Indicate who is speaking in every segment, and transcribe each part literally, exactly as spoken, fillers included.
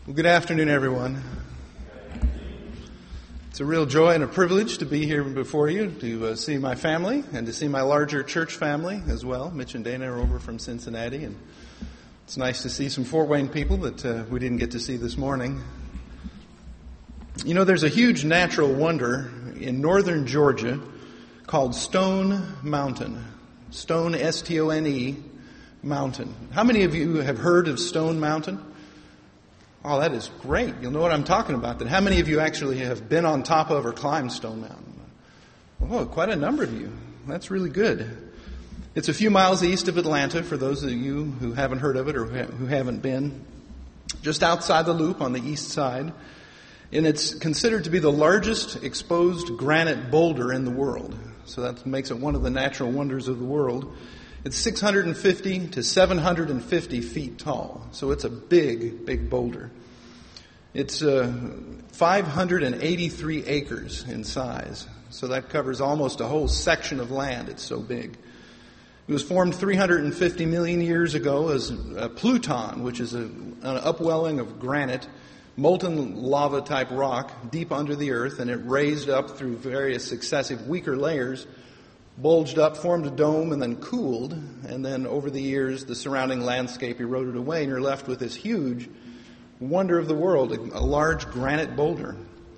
Speaker 1: Well, good afternoon, everyone. It's a real joy and a privilege to be here before you, to uh, see my family and to see my larger church family as well. Mitch and Dana are over from Cincinnati, and it's nice to see some Fort Wayne people that uh, we didn't get to see this morning. You know, there's a huge natural wonder in northern Georgia called Stone Mountain. Stone, S T O N E, Mountain. How many of you have heard of Stone Mountain? Oh, that is great. You'll know what I'm talking about. Then how many of you actually have been on top of or climbed Stone Mountain? Oh, quite a number of you. That's really good. It's a few miles east of Atlanta, for those of you who haven't heard of it or who haven't been. Just outside the loop on the east side. And it's considered to be the largest exposed granite boulder in the world. So that makes it one of the natural wonders of the world. It's six hundred fifty to seven hundred fifty feet tall, so it's a big, big boulder. It's uh, five hundred eighty-three acres in size, so that covers almost a whole section of land. It's so big. It was formed three hundred fifty million years ago as a pluton, which is a, an upwelling of granite, molten lava-type rock deep under the earth, and it raised up through various successive weaker layers, bulged up, formed a dome, and then cooled. And then over the years, the surrounding landscape eroded away, and you're left with this huge wonder of the world, a large granite boulder.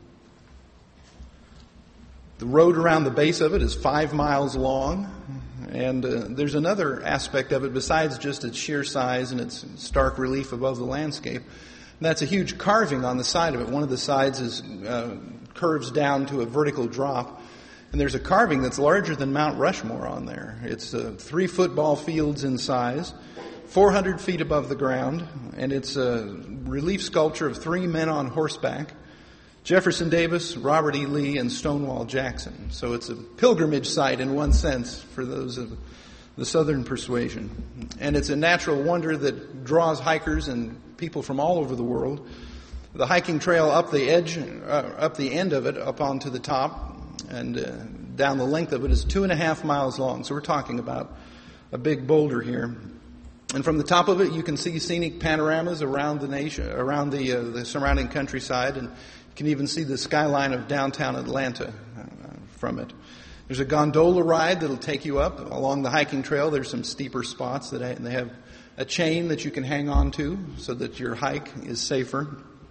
Speaker 1: The road around the base of it is five miles long. And uh, there's another aspect of it besides just its sheer size and its stark relief above the landscape. And that's a huge carving on the side of it. One of the sides is uh, curves down to a vertical drop. And there's a carving that's larger than Mount Rushmore on there. It's uh, three football fields in size, four hundred feet above the ground, and it's a relief sculpture of three men on horseback, Jefferson Davis, Robert E. Lee, and Stonewall Jackson. So it's a pilgrimage site in one sense for those of the Southern persuasion. And it's a natural wonder that draws hikers and people from all over the world. The hiking trail up the edge, uh, up the end of it, up onto the top, and uh, down the length of it is two and a half miles long. So we're talking about a big boulder here. And from the top of it, you can see scenic panoramas around the nation, around the uh, the surrounding countryside, and you can even see the skyline of downtown Atlanta uh, from it. There's a gondola ride that'll take you up along the hiking trail. There's some steeper spots that I, they have a chain that you can hang on to so that your hike is safer.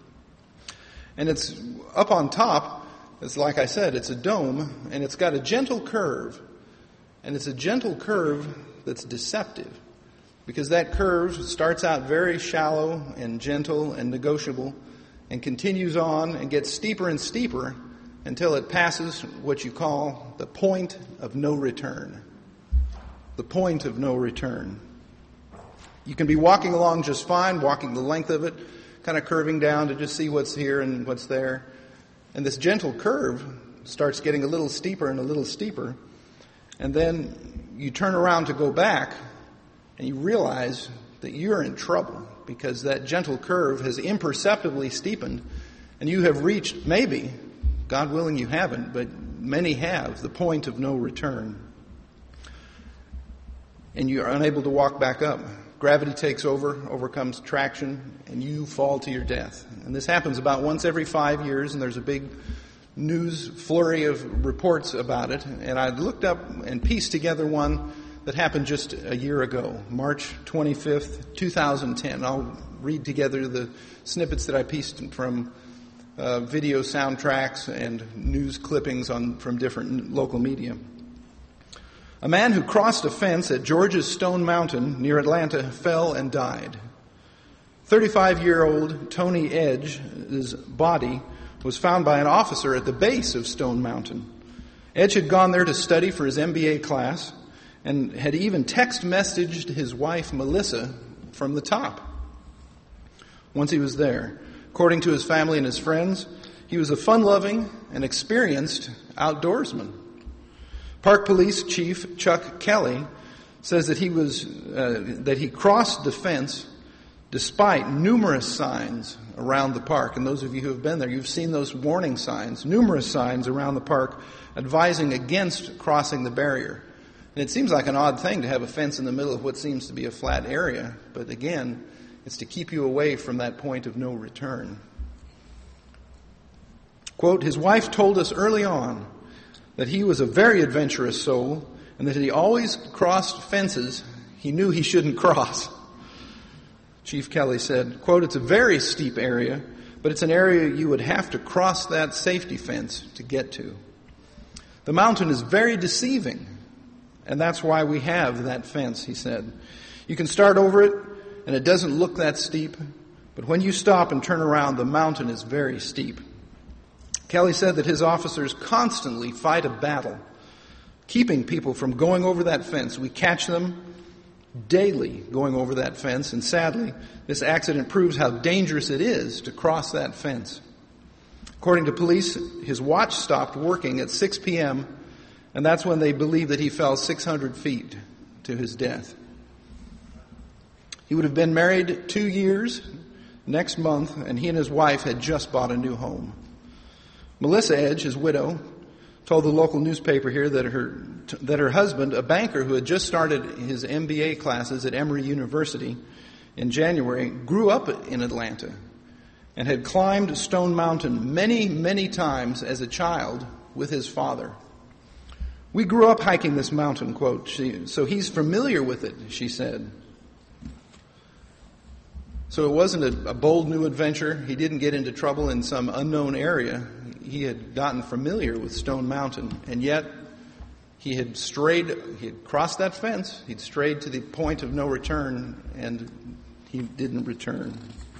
Speaker 1: And it's up on top. It's like I said, it's a dome, and it's got a gentle curve. And it's a gentle curve that's deceptive, because that curve starts out very shallow and gentle and negotiable and continues on and gets steeper and steeper until it passes what you call the point of no return. The point of no return. You can be walking along just fine, walking the length of it, kind of curving down to just see what's here and what's there. And this gentle curve starts getting a little steeper and a little steeper. And then you turn around to go back and you realize that you're in trouble, because that gentle curve has imperceptibly steepened and you have reached, maybe, God willing you haven't, but many have, the point of no return. And you are unable to walk back up. Gravity takes over, overcomes traction, and you fall to your death. And this happens about once every five years, and there's a big news flurry of reports about it. And I looked up and pieced together one that happened just a year ago, March twenty-fifth, twenty ten. I'll read together the snippets that I pieced from uh, video soundtracks and news clippings on from different local media. A man who crossed a fence at Georgia's Stone Mountain near Atlanta fell and died. thirty-five-year-old Tony Edge's body was found by an officer at the base of Stone Mountain. Edge had gone there to study for his M B A class and had even text messaged his wife, Melissa, from the top. Once he was there, according to his family and his friends, he was a fun-loving and experienced outdoorsman. Park Police Chief Chuck Kelly says that he was uh, that he crossed the fence despite numerous signs around the park. And those of you who have been there, you've seen those warning signs, numerous signs around the park advising against crossing the barrier. And it seems like an odd thing to have a fence in the middle of what seems to be a flat area. But again, It's to keep you away from that point of no return. Quote, his wife told us early on that he was a very adventurous soul and that he always crossed fences he knew he shouldn't cross. Chief Kelly said, quote, it's a very steep area, but it's an area you would have to cross that safety fence to get to. The mountain is very deceiving, and that's why we have that fence, he said. You can start over it, and it doesn't look that steep, but when you stop and turn around, the mountain is very steep. Kelly said that his officers constantly fight a battle, keeping people from going over that fence. We catch them daily going over that fence, and sadly, this accident proves how dangerous it is to cross that fence. According to police, his watch stopped working at six p.m., and that's when they believe that he fell six hundred feet to his death. He would have been married two years next month, and he and his wife had just bought a new home. Melissa Edge, his widow, told the local newspaper here that her that her husband, a banker who had just started his M B A classes at Emory University in January, grew up in Atlanta and had climbed Stone Mountain many, many times as a child with his father. We grew up hiking this mountain, quote, she, so he's familiar with it, she said. So it wasn't a, a bold new adventure. He didn't get into trouble in some unknown area. He had gotten familiar with Stone Mountain, and yet he had strayed, he had crossed that fence, he'd strayed to the point of no return, and he didn't return.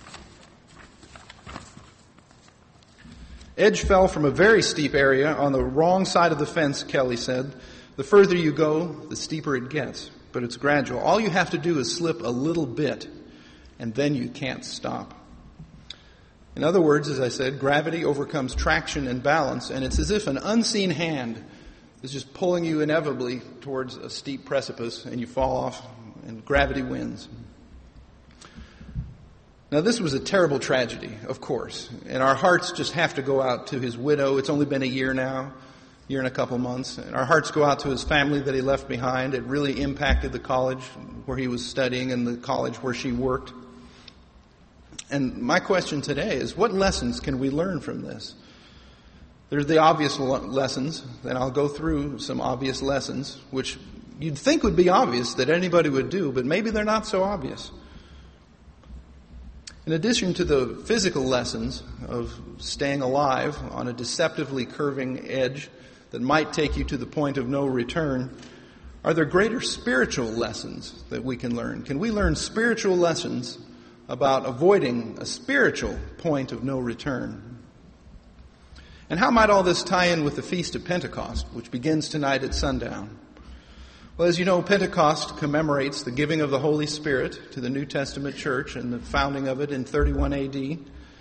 Speaker 1: Edge fell from a very steep area on the wrong side of the fence, Kelly said. The further you go, the steeper it gets, but it's gradual. All you have to do is slip a little bit, and then you can't stop. In other words, as I said, gravity overcomes traction and balance, and it's as if an unseen hand is just pulling you inevitably towards a steep precipice, and you fall off, and gravity wins. Now, this was a terrible tragedy, of course, and our hearts just have to go out to his widow. It's only been a year now, year and a couple months, and our hearts go out to his family that he left behind. It really impacted the college where he was studying and the college where she worked. And my question today is, what lessons can we learn from this? There's the obvious lessons, and I'll go through some obvious lessons, which you'd think would be obvious that anybody would do, but maybe they're not so obvious. In addition to the physical lessons of staying alive on a deceptively curving edge that might take you to the point of no return, are there greater spiritual lessons that we can learn? Can we learn spiritual lessons about avoiding a spiritual point of no return? And how might all this tie in with the Feast of Pentecost, which begins tonight at sundown? Well, as you know, Pentecost commemorates the giving of the Holy Spirit to the New Testament church and the founding of it in thirty-one A D.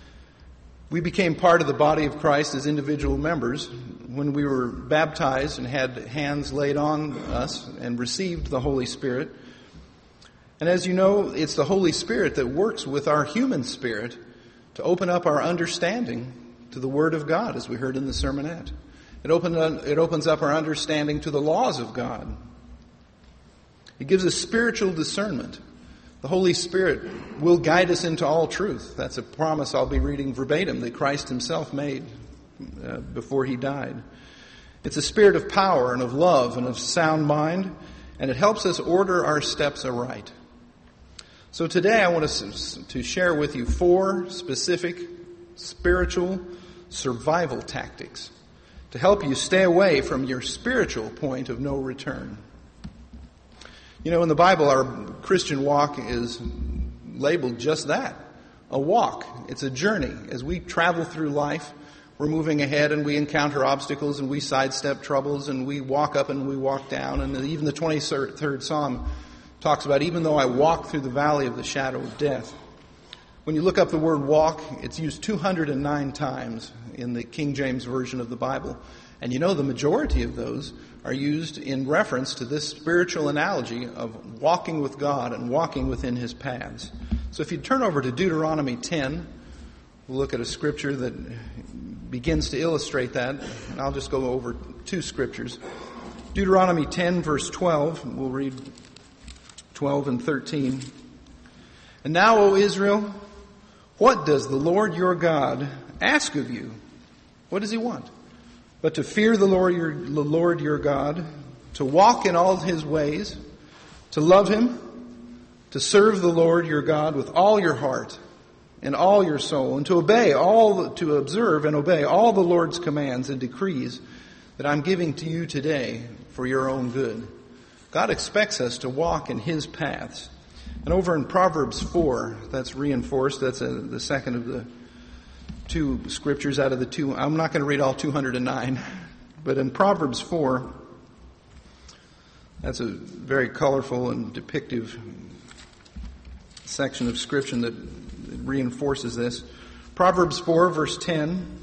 Speaker 1: We became part of the body of Christ as individual members when we were baptized and had hands laid on us and received the Holy Spirit. And as you know, it's the Holy Spirit that works with our human spirit to open up our understanding to the Word of God, as we heard in the sermonette. It, opened, it opens up our understanding to the laws of God. It gives us spiritual discernment. The Holy Spirit will guide us into all truth. That's a promise I'll be reading verbatim that Christ himself made uh, before he died. It's a spirit of power and of love and of sound mind, and it helps us order our steps aright. So today I want to, to share with you four specific spiritual survival tactics to help you stay away from your spiritual point of no return. You know, in the Bible, our Christian walk is labeled just that, a walk. It's a journey. As we travel through life, we're moving ahead and we encounter obstacles and we sidestep troubles and we walk up and we walk down. And even the twenty-third Psalm talks about, even though I walk through the valley of the shadow of death. When you look up the word walk, it's used two hundred nine times in the King James Version of the Bible. And you know, the majority of those are used in reference to this spiritual analogy of walking with God and walking within his paths. So if you turn over to Deuteronomy ten, we'll look at a scripture that begins to illustrate that. And I'll just go over two scriptures. Deuteronomy ten, verse twelve, we'll read twelve and thirteen. And now, O Israel, what does the Lord your God ask of you? What does he want? But to fear the Lord your, the Lord your God, to walk in all his ways, to love him, to serve the Lord your God with all your heart and all your soul, and to obey all, to observe and obey all the Lord's commands and decrees that I'm giving to you today for your own good. God expects us to walk in his paths. And over in Proverbs four, that's reinforced. That's a, the second of the two scriptures out of the two. I'm not going to read all two hundred nine. But in Proverbs four, that's a very colorful and depictive section of scripture that reinforces this. Proverbs four, verse ten.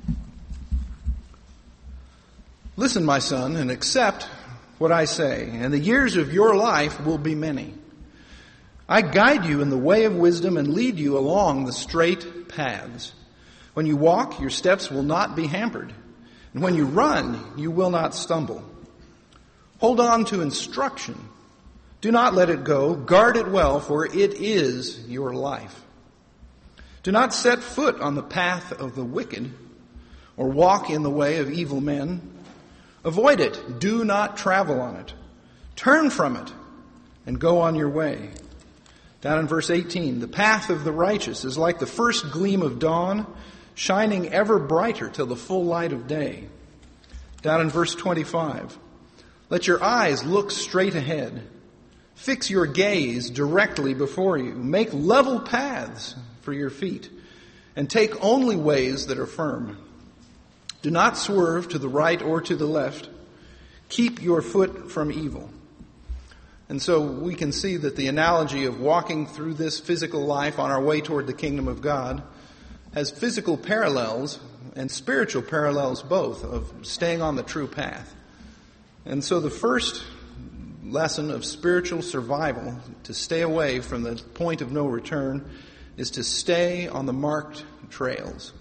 Speaker 1: Listen, my son, and accept what I say, and the years of your life will be many. I guide you in the way of wisdom and lead you along the straight paths. When you walk, your steps will not be hampered. And when you run, you will not stumble. Hold on to instruction. Do not let it go. Guard it well, for it is your life. Do not set foot on the path of the wicked, or walk in the way of evil men. Avoid it. Do not travel on it. Turn from it and go on your way. Down in verse eighteen, the path of the righteous is like the first gleam of dawn, shining ever brighter till the full light of day. Down in verse twenty-five, let your eyes look straight ahead. Fix your gaze directly before you. Make level paths for your feet, and take only ways that are firm. Do not swerve to the right or to the left. Keep your foot from evil. And so we can see that the analogy of walking through this physical life on our way toward the kingdom of God has physical parallels and spiritual parallels both, of staying on the true path. And so the first lesson of spiritual survival, to stay away from the point of no return, is to stay on the marked trails.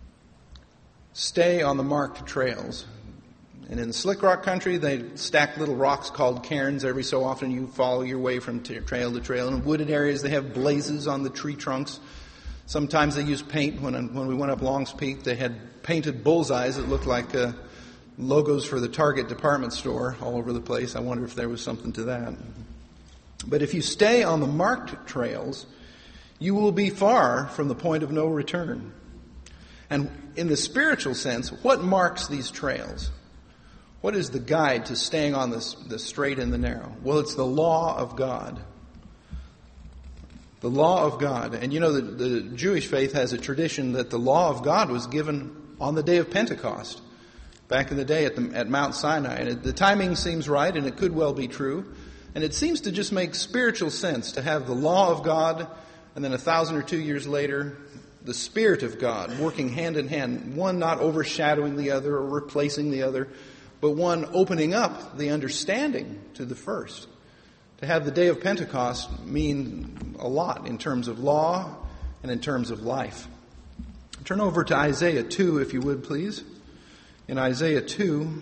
Speaker 1: Stay on the marked trails. And in Slick Rock country, they stack little rocks called cairns. Every so often you follow your way from t- trail to trail. In wooded areas, they have blazes on the tree trunks. Sometimes they use paint. When when we went up Longs Peak, they had painted bullseyes that looked like uh, logos for the Target department store all over the place. I wonder if there was something to that. But if you stay on the marked trails, you will be far from the point of no return. And in the spiritual sense, what marks these trails? What is the guide to staying on this, the straight and the narrow? Well, it's the law of God. The law of God. And you know, the, the Jewish faith has a tradition that the law of God was given on the day of Pentecost, back in the day at, the, at Mount Sinai. And it, the timing seems right, and it could well be true. And it seems to just make spiritual sense to have the law of God, and then a thousand or two years later, the Spirit of God working hand in hand, one not overshadowing the other or replacing the other, but one opening up the understanding to the first. To have the day of Pentecost mean a lot in terms of law and in terms of life. Turn over to Isaiah two, if you would, please. In Isaiah two,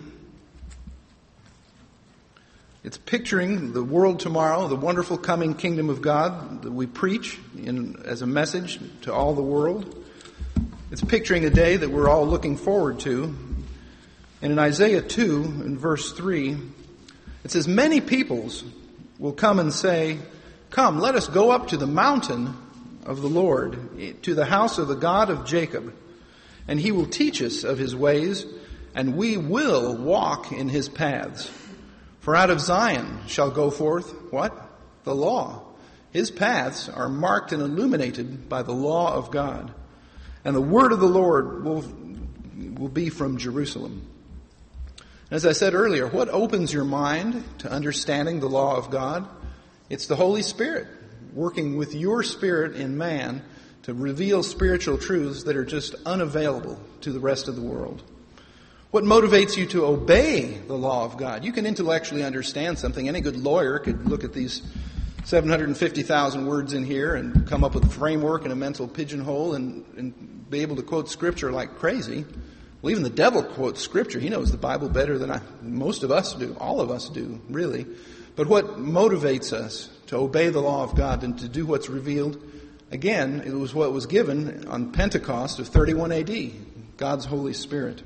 Speaker 1: it's picturing the world tomorrow, the wonderful coming kingdom of God that we preach in, as a message to all the world. It's picturing a day that we're all looking forward to. And in Isaiah two, in verse three, it says, many peoples will come and say, come, let us go up to the mountain of the Lord, to the house of the God of Jacob, and he will teach us of his ways, and we will walk in his paths. For out of Zion shall go forth, what? The law. His paths are marked and illuminated by the law of God. And the word of the Lord will, will be from Jerusalem. As I said earlier, what opens your mind to understanding the law of God? It's the Holy Spirit working with your spirit in man to reveal spiritual truths that are just unavailable to the rest of the world. What motivates you to obey the law of God? You can intellectually understand something. Any good lawyer could look at these seven hundred fifty thousand words in here and come up with a framework and a mental pigeonhole and, and be able to quote Scripture like crazy. Well, even the devil quotes Scripture. He knows the Bible better than I, most of us do. All of us do, really. But what motivates us to obey the law of God and to do what's revealed, again, it was what was given on Pentecost of thirty-one A D, God's Holy Spirit.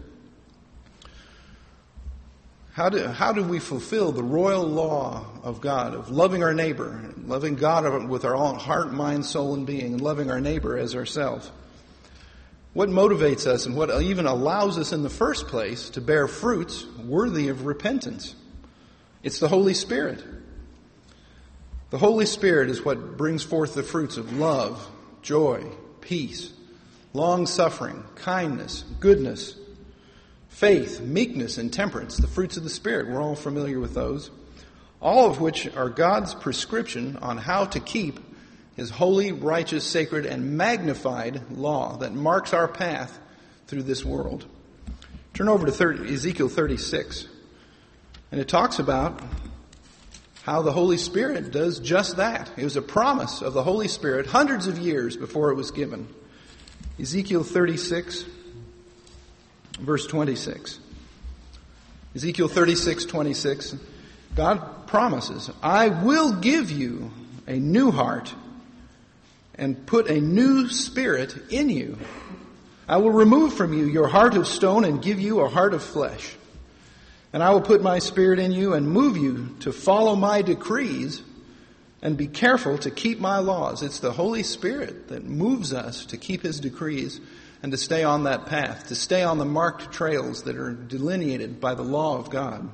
Speaker 1: How do, how do we fulfill the royal law of God, of loving our neighbor, loving God with our own heart, mind, soul, and being, and loving our neighbor as ourselves? What motivates us and what even allows us in the first place to bear fruits worthy of repentance? It's the Holy Spirit. The Holy Spirit is what brings forth the fruits of love, joy, peace, long-suffering, kindness, goodness, faith, meekness, and temperance, the fruits of the Spirit. We're all familiar with those. All of which are God's prescription on how to keep His holy, righteous, sacred, and magnified law that marks our path through this world. Turn over to thirty, Ezekiel thirty-six. And it talks about how the Holy Spirit does just that. It was a promise of the Holy Spirit hundreds of years before it was given. Ezekiel thirty-six, verse twenty-six. Ezekiel thirty-six, twenty-six. God promises, I will give you a new heart and put a new spirit in you. I will remove from you your heart of stone and give you a heart of flesh. And I will put my spirit in you and move you to follow my decrees and be careful to keep my laws. It's the Holy Spirit that moves us to keep His decrees and to stay on that path, to stay on the marked trails that are delineated by the law of God.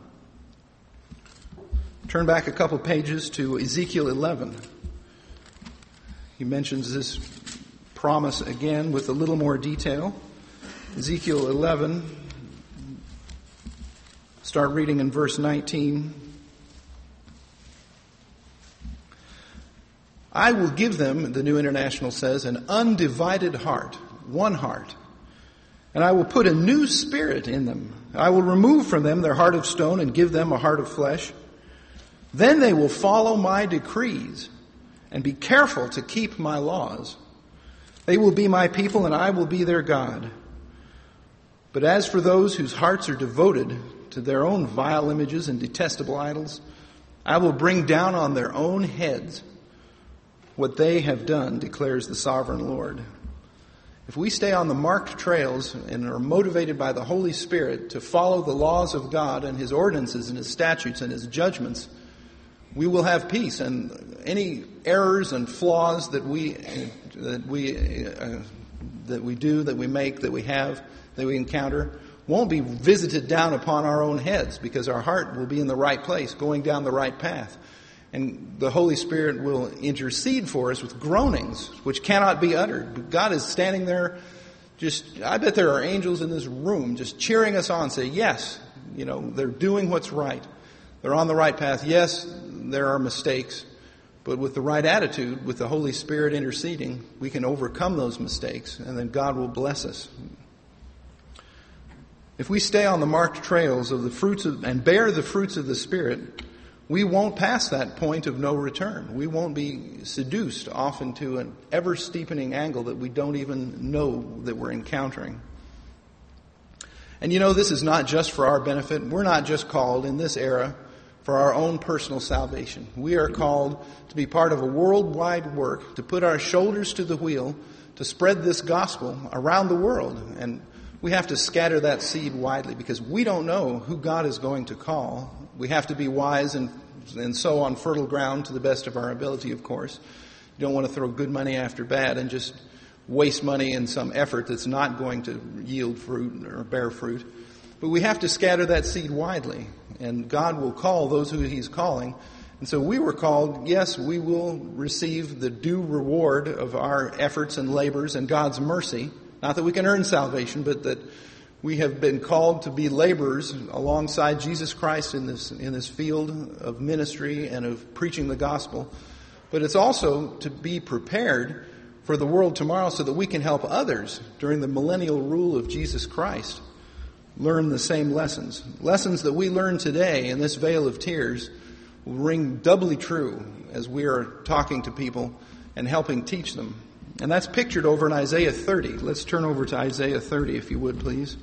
Speaker 1: Turn back a couple pages to Ezekiel eleven. He mentions this promise again with a little more detail. Ezekiel eleven, start reading in verse nineteen. I will give them, the New International says, an undivided heart, one heart. And I will put a new spirit in them. I will remove from them their heart of stone and give them a heart of flesh. Then they will follow my decrees and be careful to keep my laws. They will be my people and I will be their God. But as for those whose hearts are devoted to their own vile images and detestable idols, I will bring down on their own heads what they have done, declares the sovereign Lord. If we stay on the marked trails and are motivated by the Holy Spirit to follow the laws of God and His ordinances and His statutes and His judgments, we will have peace. And any errors and flaws that we that we uh, that we do, that we make, that we have, that we encounter, won't be visited down upon our own heads, because our heart will be in the right place, going down the right path. And the Holy Spirit will intercede for us with groanings which cannot be uttered. God is standing there just, I bet there are angels in this room just cheering us on, say, yes, you know, they're doing what's right. They're on the right path. Yes, there are mistakes, but with the right attitude, with the Holy Spirit interceding, we can overcome those mistakes, and then God will bless us. If we stay on the marked trails of the fruits of, and bear the fruits of the Spirit, we won't pass that point of no return. We won't be seduced off into an ever-steepening angle that we don't even know that we're encountering. And you know, this is not just for our benefit. We're not just called in this era for our own personal salvation. We are called to be part of a worldwide work, to put our shoulders to the wheel, to spread this gospel around the world. And we have to scatter that seed widely, because we don't know who God is going to call. We have to be wise and, and sow on fertile ground to the best of our ability, of course. You don't want to throw good money after bad and just waste money in some effort that's not going to yield fruit or bear fruit. But we have to scatter that seed widely, and God will call those who He's calling. And so we were called, yes, we will receive the due reward of our efforts and labors and God's mercy. Not that we can earn salvation, but that we have been called to be laborers alongside Jesus Christ in this in this field of ministry and of preaching the gospel. But it's also to be prepared for the world tomorrow so that we can help others during the millennial rule of Jesus Christ learn the same lessons. Lessons that we learn today in this vale of tears will ring doubly true as we are talking to people and helping teach them. And that's pictured over in Isaiah thirty. Let's turn over to Isaiah thirty, if you would, please.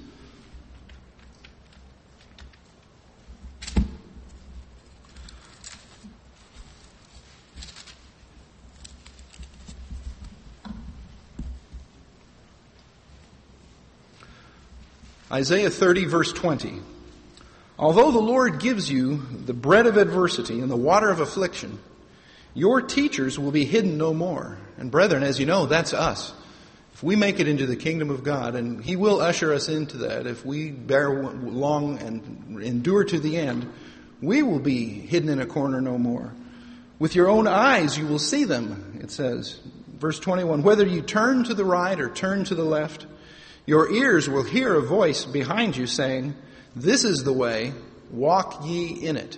Speaker 1: Isaiah thirty, verse twenty. Although the Lord gives you the bread of adversity and the water of affliction, your teachers will be hidden no more. And brethren, as you know, that's us. If we make it into the kingdom of God, and He will usher us into that, if we bear long and endure to the end, we will be hidden in a corner no more. With your own eyes you will see them, it says. Verse twenty-one, whether you turn to the right or turn to the left, your ears will hear a voice behind you saying, this is the way, walk ye in it.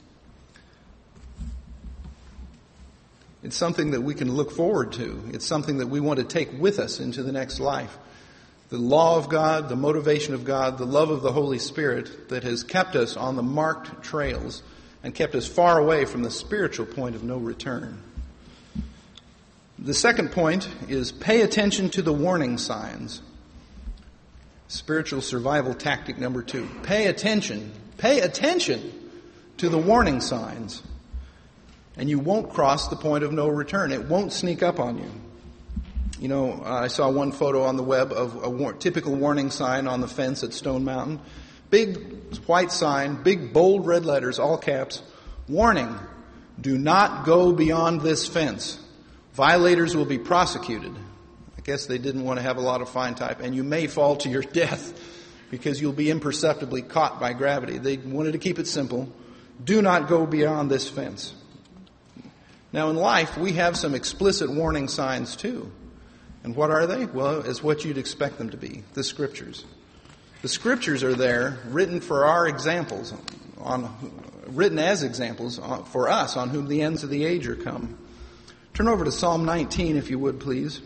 Speaker 1: It's something that we can look forward to. It's something that we want to take with us into the next life. The law of God, the motivation of God, the love of the Holy Spirit that has kept us on the marked trails and kept us far away from the spiritual point of no return. The second point is pay attention to the warning signs. Spiritual survival tactic number two. Pay attention. Pay attention to the warning signs. And you won't cross the point of no return. It won't sneak up on you. You know, I saw one photo on the web of a war- typical warning sign on the fence at Stone Mountain. Big white sign, big bold red letters, all caps. Warning, do not go beyond this fence. Violators will be prosecuted. I guess they didn't want to have a lot of fine type. And you may fall to your death because you'll be imperceptibly caught by gravity. They wanted to keep it simple. Do not go beyond this fence. Now in life, we have some explicit warning signs too. And what are they? Well, it's what you'd expect them to be. The Scriptures. The Scriptures are there, written for our examples, on, written as examples for us on whom the ends of the age are come. Turn over to Psalm nineteen, if you would, please.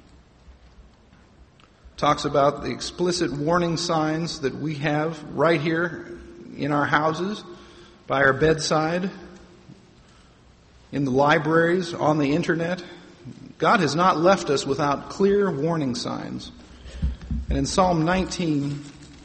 Speaker 1: Talks about the explicit warning signs that we have right here in our houses, by our bedside, in the libraries, on the internet. God has not left us without clear warning signs. And in Psalm nineteen,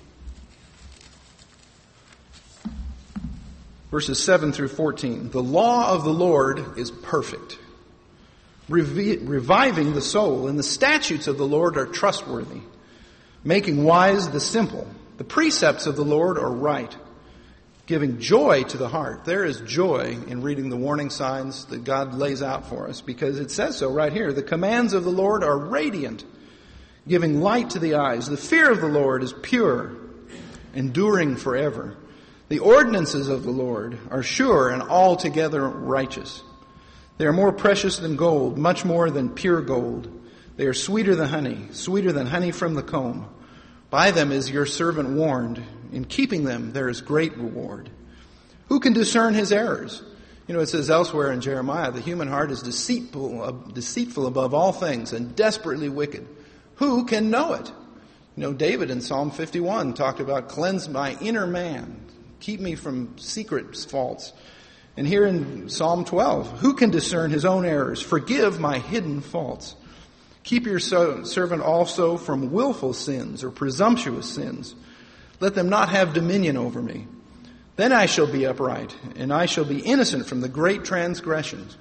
Speaker 1: verses seven through fourteen, the law of the Lord is perfect, revi- reviving the soul, and the statutes of the Lord are trustworthy, making wise the simple. The precepts of the Lord are right, giving joy to the heart. There is joy in reading the warning signs that God lays out for us, because it says so right here. The commands of the Lord are radiant, giving light to the eyes. The fear of the Lord is pure, enduring forever. The ordinances of the Lord are sure and altogether righteous. They are more precious than gold, much more than pure gold. They are sweeter than honey, sweeter than honey from the comb. By them is your servant warned. In keeping them, there is great reward. Who can discern his errors? You know, it says elsewhere in Jeremiah, the human heart is deceitful, uh, deceitful above all things and desperately wicked. Who can know it? You know, David in Psalm fifty-one talked about cleanse my inner man, keep me from secret faults. And here in Psalm twelve, who can discern his own errors? Forgive my hidden faults. Keep your servant also from willful sins or presumptuous sins. Let them not have dominion over me. Then I shall be upright, and I shall be innocent from the great transgressions.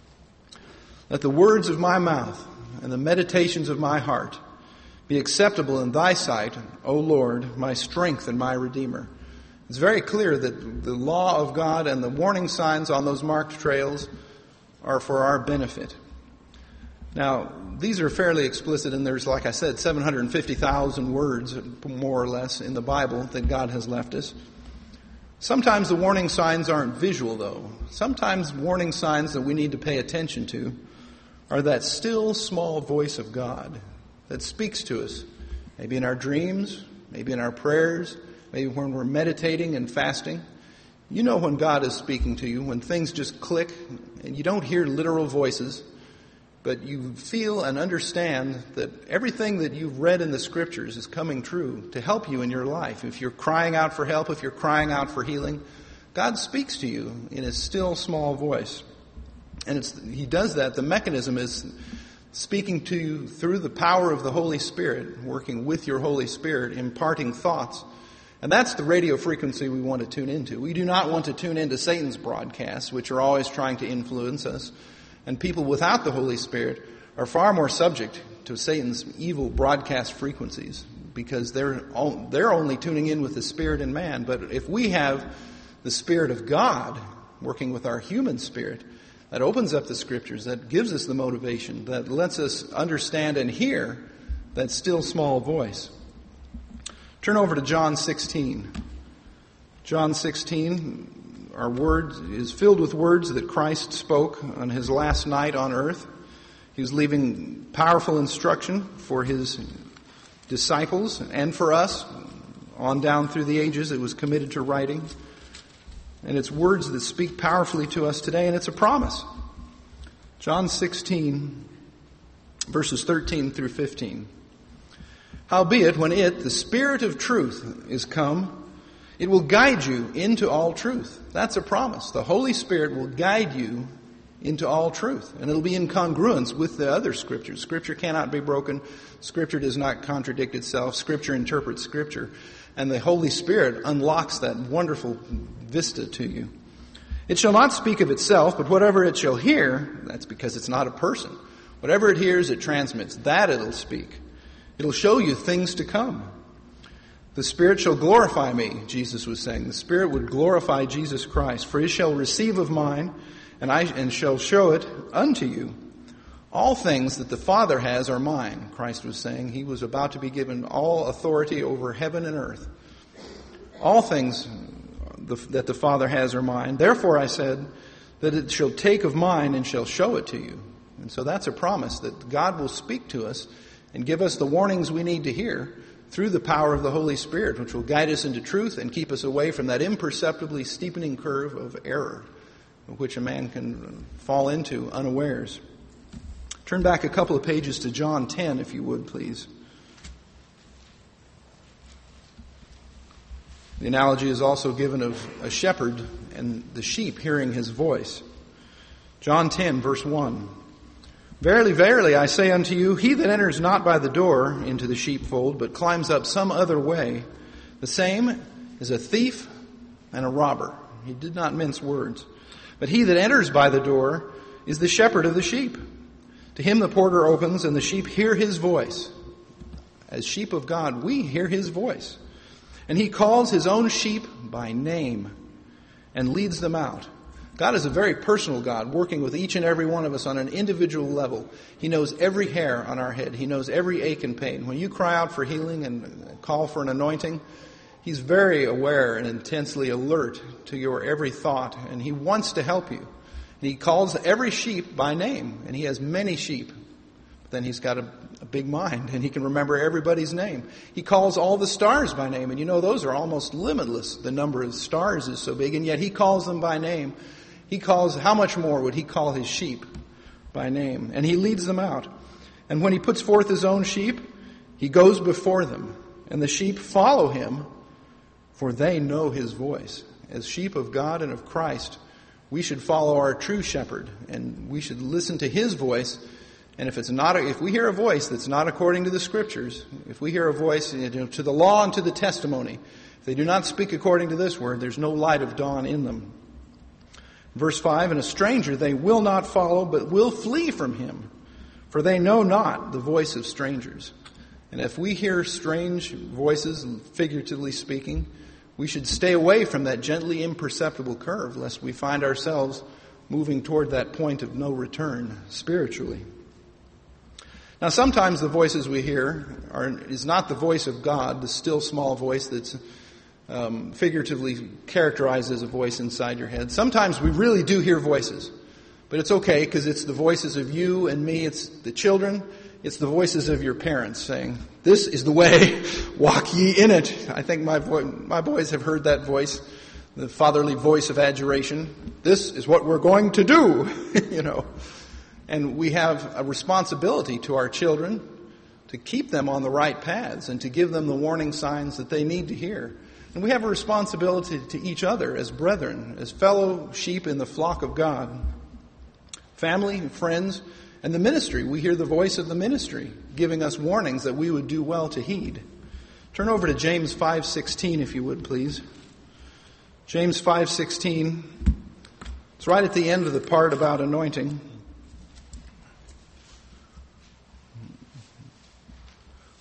Speaker 1: Let the words of my mouth and the meditations of my heart be acceptable in thy sight, O Lord, my strength and my Redeemer. It's very clear that the law of God and the warning signs on those marked trails are for our benefit. Now, these are fairly explicit, and there's, like I said, seven hundred fifty thousand words, more or less, in the Bible that God has left us. Sometimes the warning signs aren't visual, though. Sometimes warning signs that we need to pay attention to are that still, small voice of God that speaks to us, maybe in our dreams, maybe in our prayers, maybe when we're meditating and fasting. You know when God is speaking to you, when things just click, and you don't hear literal voices, but you feel and understand that everything that you've read in the Scriptures is coming true to help you in your life. If you're crying out for help, if you're crying out for healing, God speaks to you in His still small voice. And it's, He does that. The mechanism is speaking to you through the power of the Holy Spirit, working with your Holy Spirit, imparting thoughts. And that's the radio frequency we want to tune into. We do not want to tune into Satan's broadcasts, which are always trying to influence us. And people without the Holy Spirit are far more subject to Satan's evil broadcast frequencies. because they're they're only tuning in with the Spirit in man. But if we have the Spirit of God working with our human spirit, that opens up the Scriptures, that gives us the motivation, that lets us understand and hear that still small voice. Turn over to John sixteen. John sixteen, our word is filled with words that Christ spoke on his last night on earth. He was leaving powerful instruction for his disciples and for us on down through the ages. It was committed to writing. And it's words that speak powerfully to us today, and it's a promise. John sixteen, verses thirteen through fifteen. Howbeit, when it, the Spirit of truth, is come, it will guide you into all truth. That's a promise. The Holy Spirit will guide you into all truth. And it'll be in congruence with the other Scriptures. Scripture cannot be broken. Scripture does not contradict itself. Scripture interprets Scripture. And the Holy Spirit unlocks that wonderful vista to you. It shall not speak of itself, but whatever it shall hear, that's because it's not a person. Whatever it hears, it transmits. That it'll speak. It'll show you things to come. The Spirit shall glorify me, Jesus was saying. The Spirit would glorify Jesus Christ. For he shall receive of mine, and I and shall show it unto you. All things that the Father has are mine, Christ was saying. He was about to be given all authority over heaven and earth. All things that the Father has are mine. Therefore I said that it shall take of mine and shall show it to you. And so that's a promise that God will speak to us and give us the warnings we need to hear through the power of the Holy Spirit, which will guide us into truth and keep us away from that imperceptibly steepening curve of error, which a man can fall into unawares. Turn back a couple of pages to John ten, if you would, please. The analogy is also given of a shepherd and the sheep hearing his voice. John ten, verse one. Verily, verily, I say unto you, he that enters not by the door into the sheepfold, but climbs up some other way, the same is a thief and a robber. He did not mince words. But he that enters by the door is the shepherd of the sheep. To him the porter opens, and the sheep hear his voice. As sheep of God, we hear his voice. And he calls his own sheep by name and leads them out. God is a very personal God, working with each and every one of us on an individual level. He knows every hair on our head. He knows every ache and pain. When you cry out for healing and call for an anointing, he's very aware and intensely alert to your every thought, and he wants to help you. And he calls every sheep by name, and he has many sheep. But then he's got a, a big mind, and he can remember everybody's name. He calls all the stars by name, and you know those are almost limitless. The number of stars is so big, and yet he calls them by name. He calls, how much more would he call his sheep by name? And he leads them out. And when he puts forth his own sheep, he goes before them. And the sheep follow him, for they know his voice. As sheep of God and of Christ, we should follow our true shepherd. And we should listen to his voice. And if it's not, if we hear a voice that's not according to the Scriptures, if we hear a voice, you know, to the law and to the testimony, if they do not speak according to this word, there's no light of dawn in them. Verse five, and a stranger they will not follow, but will flee from him, for they know not the voice of strangers. And if we hear strange voices, figuratively speaking, we should stay away from that gently imperceptible curve, lest we find ourselves moving toward that point of no return spiritually. Now, sometimes the voices we hear are is not the voice of God, the still small voice that's Um, figuratively characterized as a voice inside your head. Sometimes we really do hear voices, but it's okay because it's the voices of you and me. It's the children. It's the voices of your parents saying, "This is the way, walk ye in it." I think my vo- my boys have heard that voice, the fatherly voice of adjuration. This is what we're going to do, you know. And we have a responsibility to our children to keep them on the right paths and to give them the warning signs that they need to hear. And we have a responsibility to each other as brethren, as fellow sheep in the flock of God. Family, friends, and the ministry. We hear the voice of the ministry giving us warnings that we would do well to heed. Turn over to James five sixteen, if you would, please. James five sixteen. It's right at the end of the part about anointing.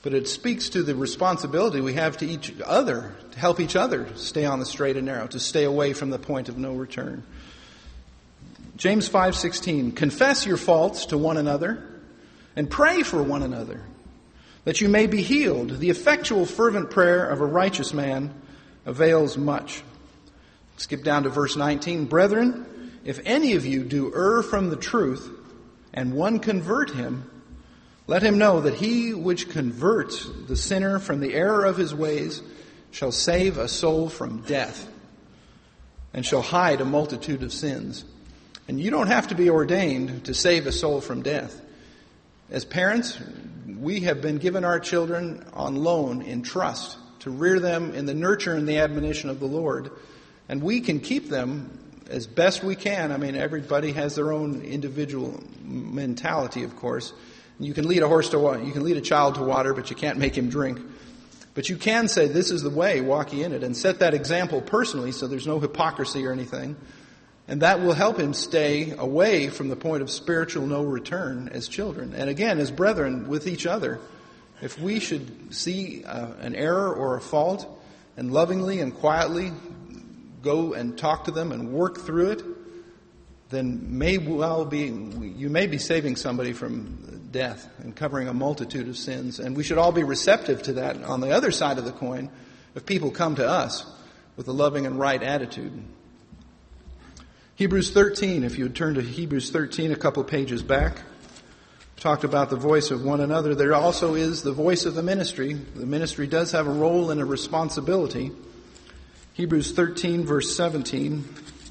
Speaker 1: But it speaks to the responsibility we have to each other, to help each other stay on the straight and narrow, to stay away from the point of no return. James five sixteen, confess your faults to one another and pray for one another, that you may be healed. The effectual fervent prayer of a righteous man avails much. Skip down to verse nineteen. Brethren, if any of you do err from the truth, and one convert him, let him know that he which converts the sinner from the error of his ways shall save a soul from death, and shall hide a multitude of sins. And you don't have to be ordained to save a soul from death. As parents, we have been given our children on loan in trust to rear them in the nurture and the admonition of the Lord. And we can keep them as best we can. I mean, everybody has their own individual mentality, of course. You can lead a horse to water, you can lead a child to water, but you can't make him drink. But you can say, this is the way, walk ye in it, and set that example personally so there's no hypocrisy or anything. And that will help him stay away from the point of spiritual no return as children. And again, as brethren with each other, if we should see uh, an error or a fault and lovingly and quietly go and talk to them and work through it, then may well be, you may be saving somebody from death and covering a multitude of sins. And we should all be receptive to that on the other side of the coin if people come to us with a loving and right attitude. Hebrews thirteen, if you would turn to Hebrews thirteen, a couple pages back, talked about the voice of one another. There also is the voice of the ministry. The ministry does have a role and a responsibility. Hebrews thirteen, verse seventeen.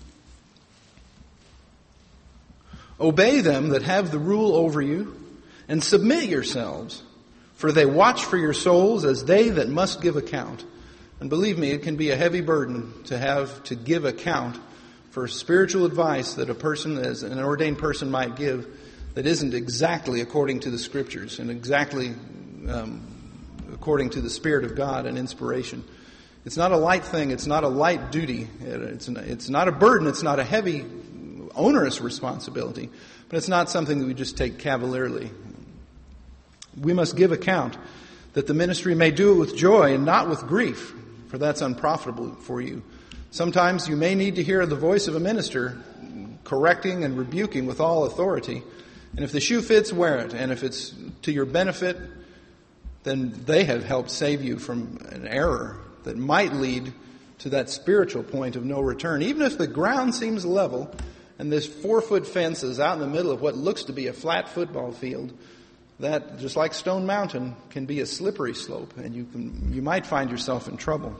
Speaker 1: Obey them that have the rule over you, and submit yourselves, for they watch for your souls as they that must give account. And believe me, it can be a heavy burden to have to give account for spiritual advice that a person, as an ordained person, might give that isn't exactly according to the Scriptures and exactly um, according to the Spirit of God and inspiration. It's not a light thing. It's not a light duty. It's, an, it's not a burden. It's not a heavy, onerous responsibility. But it's not something that we just take cavalierly. We must give account that the ministry may do it with joy and not with grief, for that's unprofitable for you. Sometimes you may need to hear the voice of a minister correcting and rebuking with all authority. And if the shoe fits, wear it. And if it's to your benefit, then they have helped save you from an error that might lead to that spiritual point of no return. Even if the ground seems level and this four-foot fence is out in the middle of what looks to be a flat football field, that, just like Stone Mountain, can be a slippery slope, and you can you might find yourself in trouble.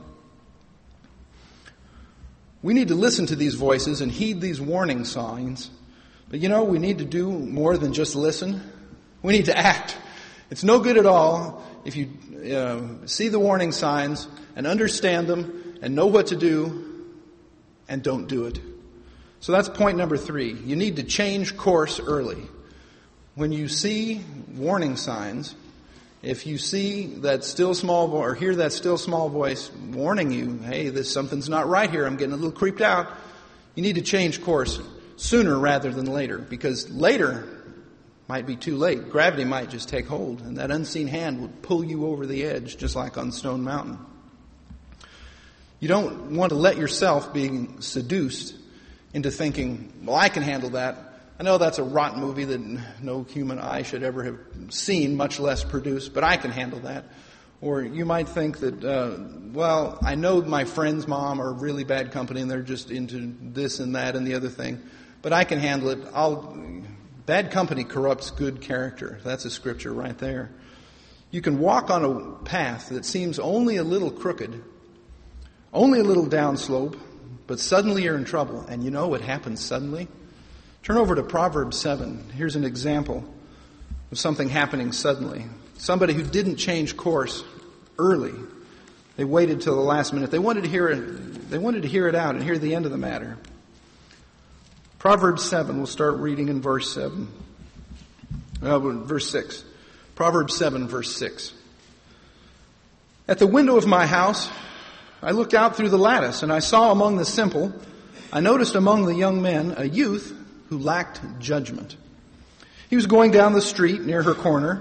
Speaker 1: We need to listen to these voices and heed these warning signs. But you know, we need to do more than just listen. We need to act. It's no good at all if you uh, see the warning signs and understand them and know what to do and don't do it. So that's point number three. You need to change course early. When you see warning signs, if you see that still small voice or hear that still small voice warning you, hey, this something's not right here, I'm getting a little creeped out, you need to change course sooner rather than later, because later might be too late. Gravity might just take hold, and that unseen hand would pull you over the edge, just like on Stone Mountain. You don't want to let yourself be seduced into thinking, well, I can handle that. I know that's a rotten movie that no human eye should ever have seen, much less produced, but I can handle that. Or you might think that, uh, well, I know my friend's mom are really bad company and they're just into this and that and the other thing, but I can handle it. I'll, bad company corrupts good character. That's a scripture right there. You can walk on a path that seems only a little crooked, only a little downslope, but suddenly you're in trouble. And you know what happens suddenly? Turn over to Proverbs seven. Here's an example of something happening suddenly. Somebody who didn't change course early. They waited till the last minute. They wanted to hear it, they wanted to hear it out and hear the end of the matter. Proverbs seven, we'll start reading in verse seven. Uh, verse six. Proverbs seven, verse six. At the window of my house, I looked out through the lattice, and I saw among the simple, I noticed among the young men a youth who lacked judgment. He was going down the street near her corner,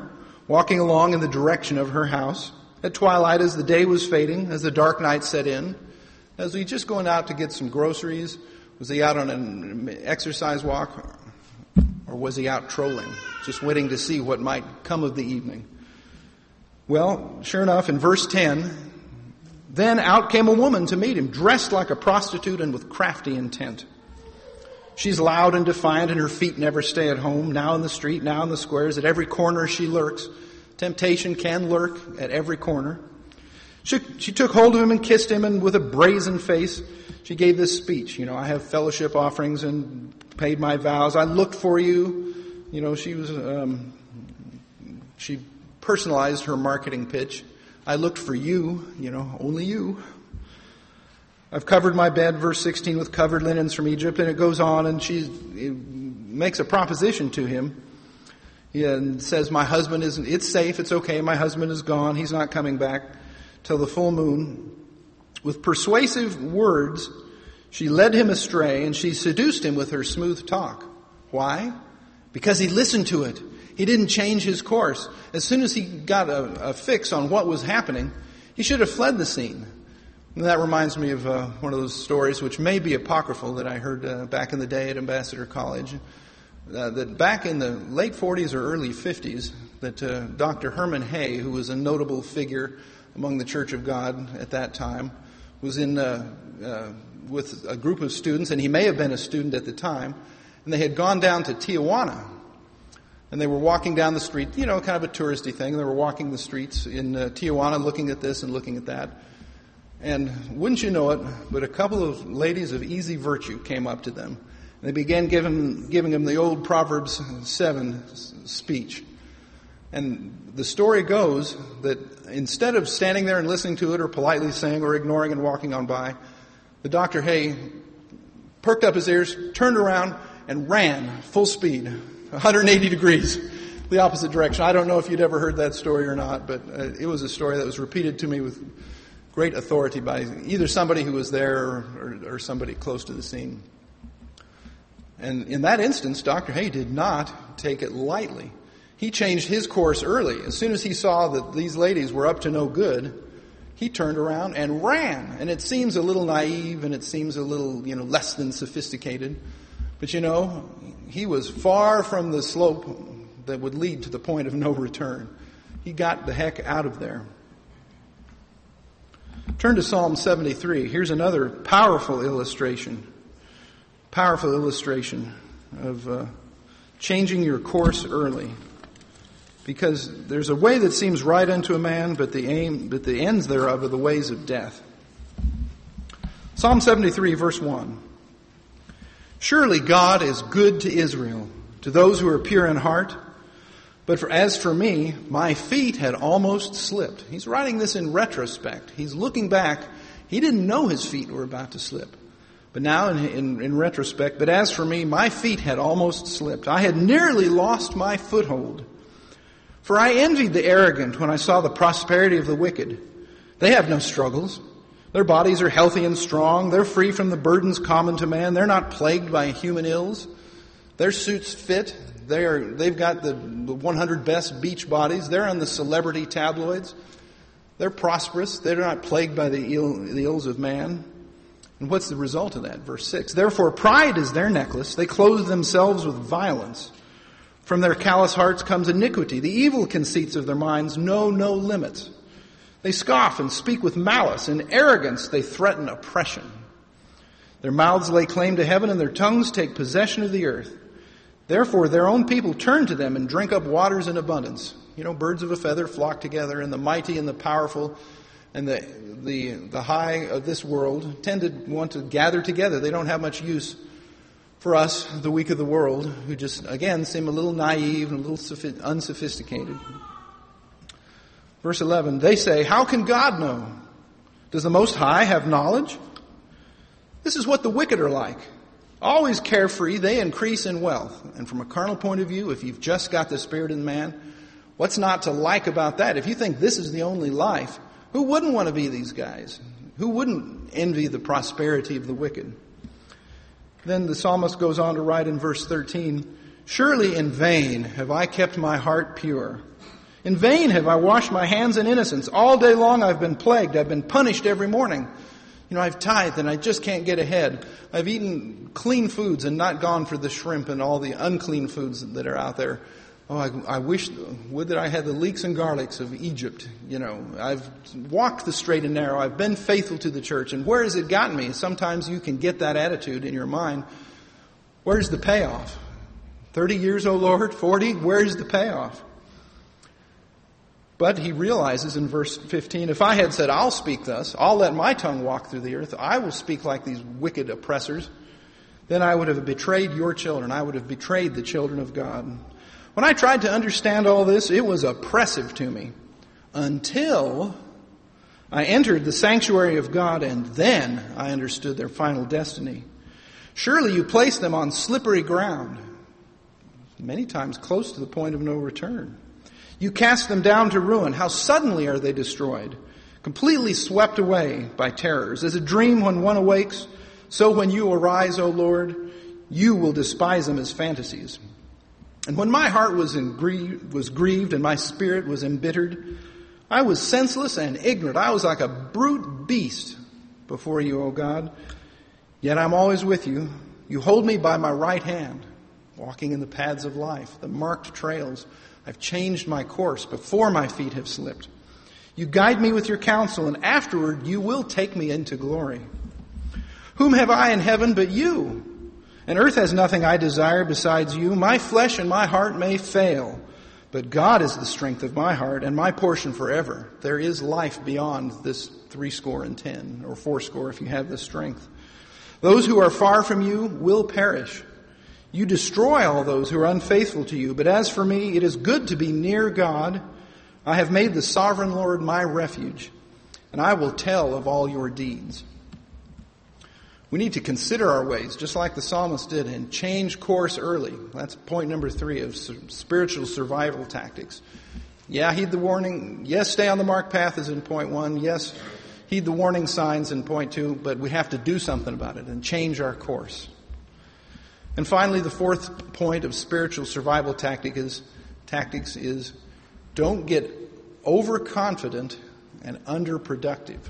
Speaker 1: walking along in the direction of her house. At twilight, as the day was fading, as the dark night set in, was he just going out to get some groceries? Was he out on an exercise walk? Or was he out trolling, just waiting to see what might come of the evening? Well, sure enough, in verse ten, then out came a woman to meet him, dressed like a prostitute and with crafty intent. She's loud and defiant, and her feet never stay at home, now in the street, now in the squares. At every corner she lurks. Temptation can lurk at every corner. She, she took hold of him and kissed him, and with a brazen face, she gave this speech. You know, I have fellowship offerings and paid my vows. I looked for you. You know, she was, um, she personalized her marketing pitch. I looked for you, you know, only you. I've covered my bed, verse sixteen, with covered linens from Egypt. And it goes on, and she makes a proposition to him. And says, my husband isn't, it's safe, it's okay, my husband is gone, he's not coming back till the full moon. With persuasive words, she led him astray, and she seduced him with her smooth talk. Why? Because he listened to it. He didn't change his course. As soon as he got a, a fix on what was happening, he should have fled the scene. And that reminds me of uh, one of those stories, which may be apocryphal, that I heard uh, back in the day at Ambassador College. Uh, that back in the late forties or early fifties, that uh, Doctor Herman Hay, who was a notable figure among the Church of God at that time, was in uh, uh, with a group of students, and he may have been a student at the time, and they had gone down to Tijuana. And they were walking down the street, you know, kind of a touristy thing. They were walking the streets in uh, Tijuana, looking at this and looking at that. And wouldn't you know it, but a couple of ladies of easy virtue came up to them. And they began giving, giving them the old Proverbs seven speech. And the story goes that instead of standing there and listening to it or politely saying or ignoring and walking on by, the Doctor Hay perked up his ears, turned around, and ran full speed, one hundred eighty degrees, the opposite direction. I don't know if you'd ever heard that story or not, but uh, it was a story that was repeated to me with great authority by either somebody who was there or, or, or somebody close to the scene. And in that instance, Doctor Hay did not take it lightly. He changed his course early. As soon as he saw that these ladies were up to no good, he turned around and ran. And it seems a little naive, and it seems a little, you know, less than sophisticated. But you know, he was far from the slope that would lead to the point of no return. He got the heck out of there. Turn to Psalm seventy-three. Here's another powerful illustration. Powerful illustration of uh, changing your course early. Because there's a way that seems right unto a man, but the aim, but the ends thereof are the ways of death. Psalm seventy-three, verse one. Surely God is good to Israel, to those who are pure in heart. But for, as for me, my feet had almost slipped. He's writing this in retrospect. He's looking back. He didn't know his feet were about to slip. But now in, in, in retrospect, but as for me, my feet had almost slipped. I had nearly lost my foothold. For I envied the arrogant when I saw the prosperity of the wicked. They have no struggles. Their bodies are healthy and strong. They're free from the burdens common to man. They're not plagued by human ills. Their suits fit. They are, they've got the one hundred best beach bodies. They're on the celebrity tabloids. They're prosperous. They're not plagued by the, ill, the ills of man. And what's the result of that? Verse six. Therefore pride is their necklace. They clothe themselves with violence. From their callous hearts comes iniquity. The evil conceits of their minds know no limits. They scoff and speak with malice. In arrogance they threaten oppression. Their mouths lay claim to heaven, and their tongues take possession of the earth. Therefore their own people turn to them and drink up waters in abundance. You know, birds of a feather flock together, and the mighty and the powerful and the the the high of this world tend to want to gather together. They don't have much use for us, the weak of the world, who just, again, seem a little naive and a little unsophisticated. Verse eleven, they say, how can God know? Does the Most High have knowledge? This is what the wicked are like. Always carefree, they increase in wealth. And from a carnal point of view, if you've just got the Spirit in man, what's not to like about that? If you think this is the only life, who wouldn't want to be these guys? Who wouldn't envy the prosperity of the wicked? Then the psalmist goes on to write in verse thirteen, surely in vain have I kept my heart pure, In vain have I washed my hands in innocence. All day long I've been plagued. I've been punished every morning. You know, I've tithed and I just can't get ahead. I've eaten clean foods and not gone for the shrimp and all the unclean foods that are out there. Oh, I, I wish, would that I had the leeks and garlics of Egypt. You know, I've walked the straight and narrow. I've been faithful to the church. And where has it gotten me? Sometimes you can get that attitude in your mind. Where's the payoff? Thirty years, O Lord? Forty? Where's the payoff? But he realizes in verse fifteen, if I had said, I'll speak thus, I'll let my tongue walk through the earth, I will speak like these wicked oppressors, then I would have betrayed your children. I would have betrayed the children of God. When I tried to understand all this, it was oppressive to me until I entered the sanctuary of God, and then I understood their final destiny. Surely you placed them on slippery ground, many times close to the point of no return. You cast them down to ruin. How suddenly are they destroyed, completely swept away by terrors. As a dream when one awakes, so when you arise, O Lord, you will despise them as fantasies. And when my heart was, in grie- was grieved and my spirit was embittered, I was senseless and ignorant. I was like a brute beast before you, O God. Yet I'm always with you. You hold me by my right hand, walking in the paths of life, the marked trails. I've changed my course before my feet have slipped. You guide me with your counsel, and afterward you will take me into glory. Whom have I in heaven but you? And earth has nothing I desire besides you. My flesh and my heart may fail, but God is the strength of my heart and my portion forever. There is life beyond this threescore and ten, or fourscore if you have the strength. Those who are far from you will perish. You destroy all those who are unfaithful to you. But as for me, it is good to be near God. I have made the sovereign Lord my refuge, and I will tell of all your deeds. We need to consider our ways, just like the psalmist did, and change course early. That's point number three of spiritual survival tactics. Yeah, heed the warning. Yes, stay on the marked path is in point one. Yes, heed the warning signs in point two. But we have to do something about it and change our course. And finally, the fourth point of spiritual survival tactic is, tactics is don't get overconfident and underproductive.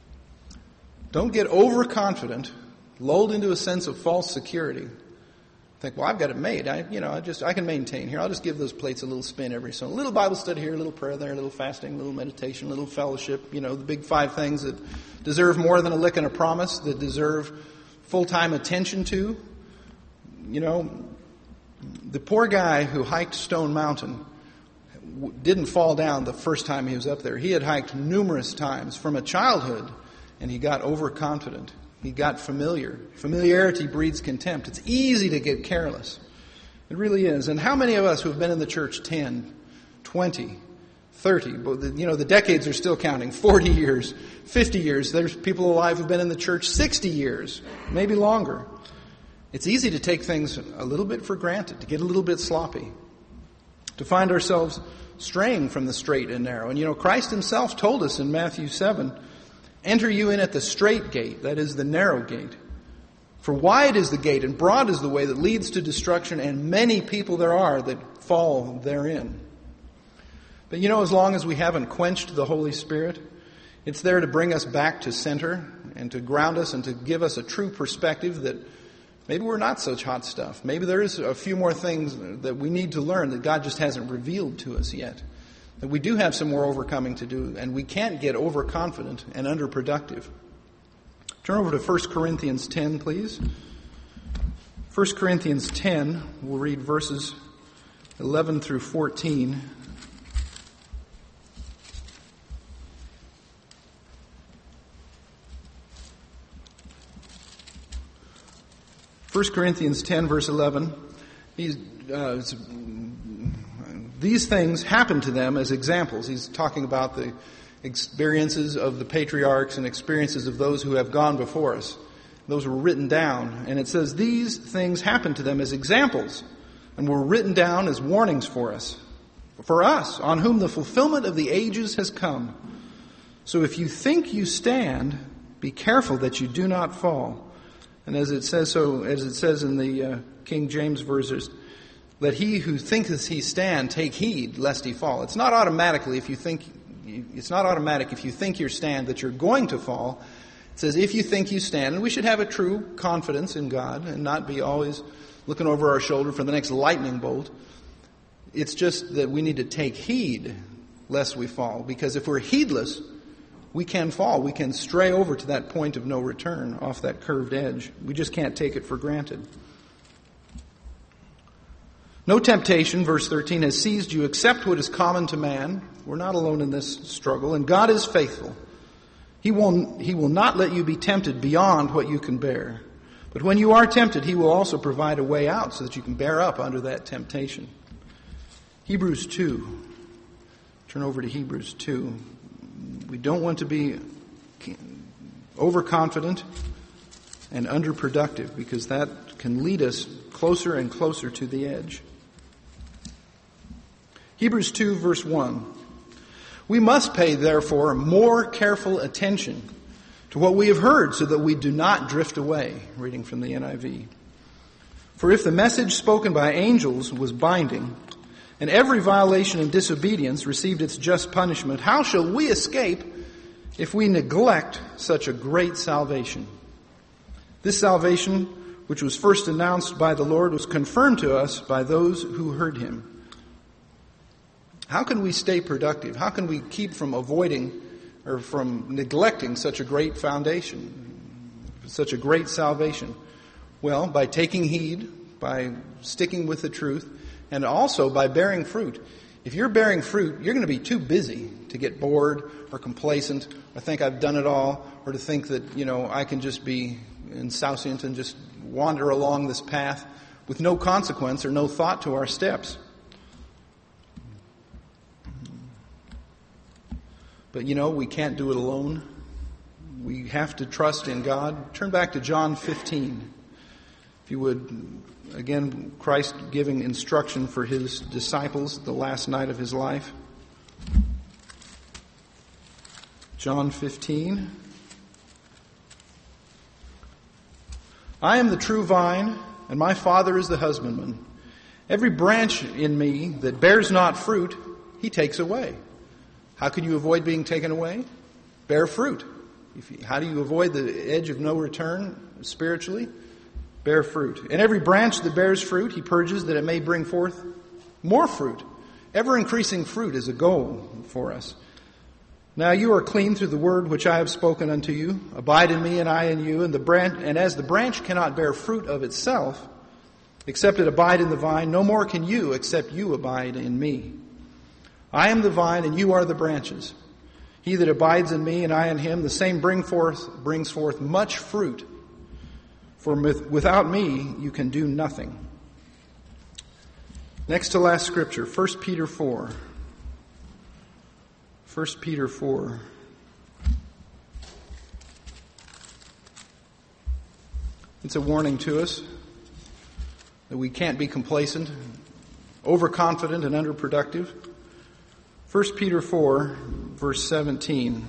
Speaker 1: Don't get overconfident, lulled into a sense of false security. Think, well, I've got it made. I, you know, I just I can maintain here. I'll just give those plates a little spin every so. A little Bible study here, a little prayer there, a little fasting, a little meditation, a little fellowship. You know, the big five things that deserve more than a lick and a promise, that deserve full-time attention to. You know, the poor guy who hiked Stone Mountain didn't fall down the first time he was up there. He had hiked numerous times from a childhood, and he got overconfident. He got familiar. Familiarity breeds contempt. It's easy to get careless. It really is. And how many of us who have been in the church ten, twenty, thirty, you know, the decades are still counting, forty years, fifty years. There's people alive who've been in the church sixty years, maybe longer. It's easy to take things a little bit for granted, to get a little bit sloppy, to find ourselves straying from the straight and narrow. And you know, Christ himself told us in Matthew seven, enter you in at the straight gate, that is the narrow gate. For wide is the gate and broad is the way that leads to destruction, and many people there are that fall therein. But you know, as long as we haven't quenched the Holy Spirit, it's there to bring us back to center and to ground us and to give us a true perspective that maybe we're not such hot stuff. Maybe there is a few more things that we need to learn that God just hasn't revealed to us yet. That we do have some more overcoming to do, and we can't get overconfident and underproductive. Turn over to First Corinthians ten, please. First Corinthians ten, we'll read verses eleven through fourteen. First Corinthians ten, verse eleven. These, uh, these things happened to them as examples. He's talking about the experiences of the patriarchs and experiences of those who have gone before us. Those were written down. And it says, these things happened to them as examples and were written down as warnings for us. For us, on whom the fulfillment of the ages has come. So if you think you stand, be careful that you do not fall. And as it says so, as it says in the uh, King James verses, Let he who thinketh he stand take heed lest he fall. It's not automatically if you think it's not automatic if you think you stand that you're going to fall. It says if you think you stand, and we should have a true confidence in God and not be always looking over our shoulder for the next lightning bolt. It's just that we need to take heed lest we fall, because if we're heedless, we can fall. We can stray over to that point of no return off that curved edge. We just can't take it for granted. No temptation, verse thirteen, has seized you except what is common to man. We're not alone in this struggle, and God is faithful. He will, he will not let you be tempted beyond what you can bear. But when you are tempted, He will also provide a way out so that you can bear up under that temptation. Hebrews two. Turn over to Hebrews two. We don't want to be overconfident and underproductive, because that can lead us closer and closer to the edge. Hebrews two, verse one. We must pay, therefore, more careful attention to what we have heard, so that we do not drift away. Reading from the N I V. For if the message spoken by angels was binding, and every violation and disobedience received its just punishment, how shall we escape if we neglect such a great salvation? This salvation, which was first announced by the Lord, was confirmed to us by those who heard Him. How can we stay productive? How can we keep from avoiding or from neglecting such a great foundation, such a great salvation? Well, by taking heed, by sticking with the truth, and also by bearing fruit. If you're bearing fruit, you're going to be too busy to get bored or complacent or think I've done it all, or to think that, you know, I can just be insouciant and just wander along this path with no consequence or no thought to our steps. But, you know, we can't do it alone. We have to trust in God. Turn back to John fifteen. If you would, again, Christ giving instruction for His disciples the last night of His life. John fifteen. I am the true vine, and my Father is the husbandman. Every branch in me that bears not fruit, He takes away. How can you avoid being taken away? Bear fruit. If you, how do you avoid the edge of no return spiritually? Bear fruit. And every branch that bears fruit, He purges that it may bring forth more fruit. Ever increasing fruit is a goal for us. Now you are clean through the word which I have spoken unto you. Abide in me, and I in you. And the branch, and as the branch cannot bear fruit of itself, except it abide in the vine, no more can you, except you abide in me. I am the vine, and you are the branches. He that abides in me, and I in him, the same bring forth brings forth much fruit. For without me you can do nothing. Next to last scripture, First Peter four. First Peter four. It's a warning to us that we can't be complacent, overconfident, and underproductive. First Peter four, verse seventeen.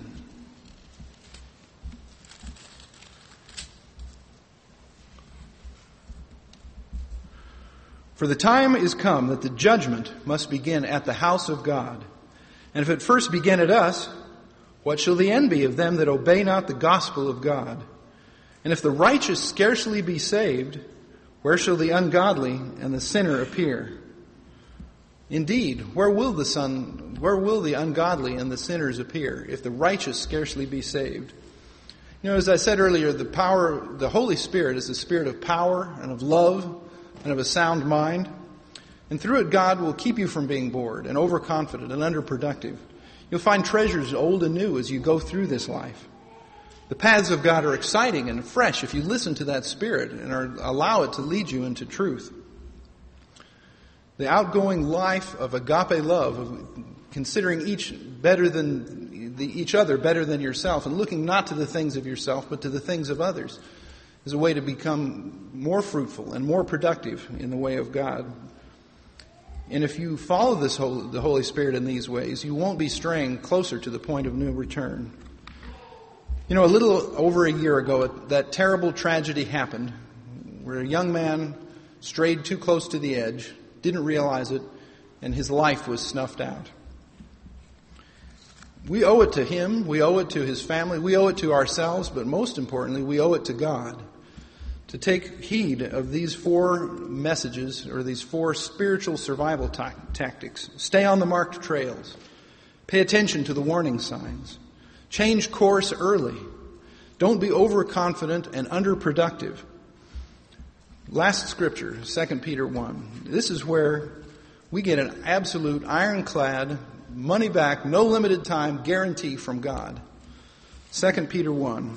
Speaker 1: For the time is come that the judgment must begin at the house of God. And if it first begin at us, what shall the end be of them that obey not the gospel of God? And if the righteous scarcely be saved, where shall the ungodly and the sinner appear? Indeed, where will the son, where will the ungodly and the sinners appear, if the righteous scarcely be saved? You know, as I said earlier, the power, the Holy Spirit is the spirit of power and of love and of a sound mind. And through it, God will keep you from being bored and overconfident and underproductive. You'll find treasures old and new as you go through this life. The paths of God are exciting and fresh if you listen to that Spirit and are, allow it to lead you into truth. The outgoing life of agape love, of considering each better than the, each other better than yourself, and looking not to the things of yourself but to the things of others, is a way to become more fruitful and more productive in the way of God. And if you follow this whole, the Holy Spirit in these ways, you won't be straying closer to the point of no return. You know, a little over a year ago, that terrible tragedy happened where a young man strayed too close to the edge didn't realize it, and his life was snuffed out. We owe it to him, we owe it to his family, we owe it to ourselves, but most importantly, we owe it to God to take heed of these four messages, or these four spiritual survival ta- tactics. Stay on the marked trails. Pay attention to the warning signs. Change course early. Don't be overconfident and underproductive. Last scripture, Second Peter one. This is where we get an absolute ironclad, money back, no limited time guarantee from God. Second Peter one.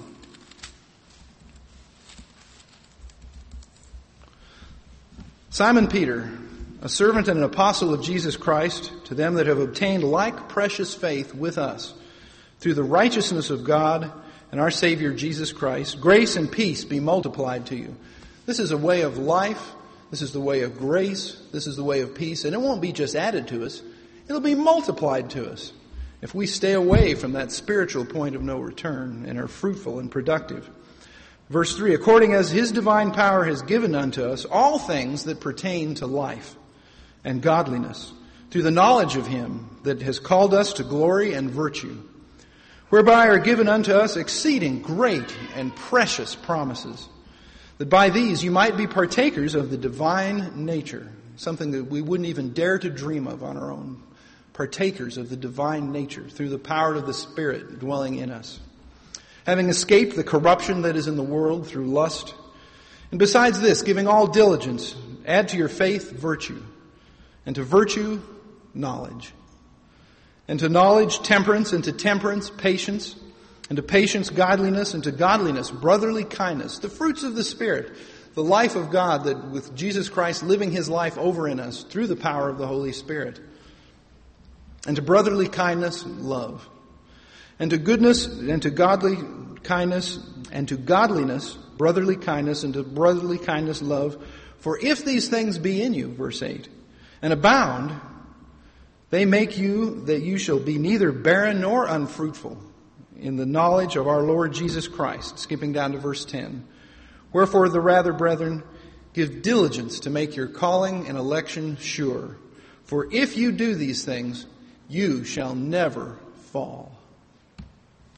Speaker 1: Simon Peter, a servant and an apostle of Jesus Christ, to them that have obtained like precious faith with us, through the righteousness of God and our Savior Jesus Christ, grace and peace be multiplied to you. This is a way of life. This is the way of grace. This is the way of peace. And it won't be just added to us. It'll be multiplied to us if we stay away from that spiritual point of no return and are fruitful and productive. Verse three, according as his divine power has given unto us all things that pertain to life and godliness, through the knowledge of him that has called us to glory and virtue, whereby are given unto us exceeding great and precious promises, that by these you might be partakers of the divine nature, something that we wouldn't even dare to dream of on our own, partakers of the divine nature through the power of the Spirit dwelling in us, having escaped the corruption that is in the world through lust. And besides this, giving all diligence, add to your faith virtue, and to virtue knowledge, and to knowledge temperance, and to temperance patience, and to patience godliness, and to godliness brotherly kindness, the fruits of the Spirit, the life of God that with Jesus Christ living his life over in us through the power of the Holy Spirit, and to brotherly kindness love. And to goodness, and to godly kindness, and to godliness, brotherly kindness, and to brotherly kindness, love. For if these things be in you, verse eight, and abound, they make you that you shall be neither barren nor unfruitful in the knowledge of our Lord Jesus Christ. Skipping down to verse ten. Wherefore the rather, brethren, give diligence to make your calling and election sure. For if you do these things, you shall never fall.